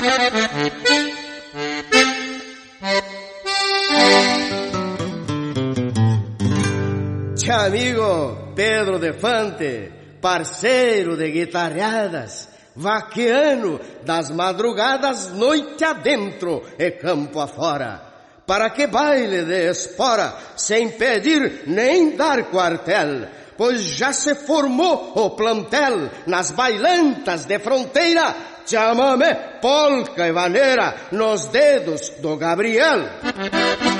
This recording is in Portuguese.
Tchê amigo Pedro Defante, parceiro de guitarreadas, vaqueano das madrugadas, noite adentro e campo afora. Para que baile de espora, sem pedir nem dar quartel, pois já se formou o plantel nas bailantas de fronteira, chamamé, polca e vaneira nos dedos do Gabriel.